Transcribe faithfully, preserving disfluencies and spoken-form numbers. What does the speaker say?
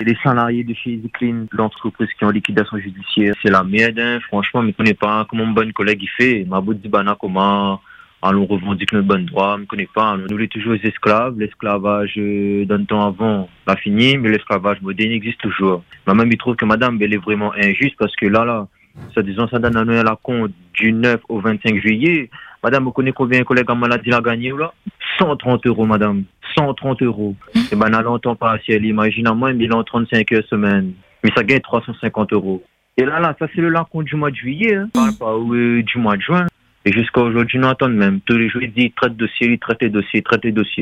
Les salariés de chez EasyClean, l'entreprise qui est en liquidation judiciaire, c'est la merde, hein. Franchement, je ne connais pas comment mon bon collègue il fait. Il m'a beau dire, bah, comment on revendique nos bons droits, je ne connais pas. Nous, sommes toujours les esclaves. L'esclavage d'un temps avant l'a fini, mais l'esclavage moderne existe toujours. Ma même, il trouve que madame, elle est vraiment injuste parce que là, là, ça disons, ça donne à la compte du neuf au vingt-cinq juillet. Madame, vous connaissez combien de collègues en maladie a gagné, là? cent trente euros, madame. cent trente euros. Et ben, à longtemps partiel. Imagine-moi, un bilan trente-cinq heures semaine. Mais ça gagne trois cent cinquante euros. Et là, là, ça, c'est le compte du mois de juillet, hein. Pas, pas euh, du mois de juin. Et jusqu'à aujourd'hui, nous attendons même. Tous les jours, ils disent, traite dossier, traite les dossiers, traite les dossiers.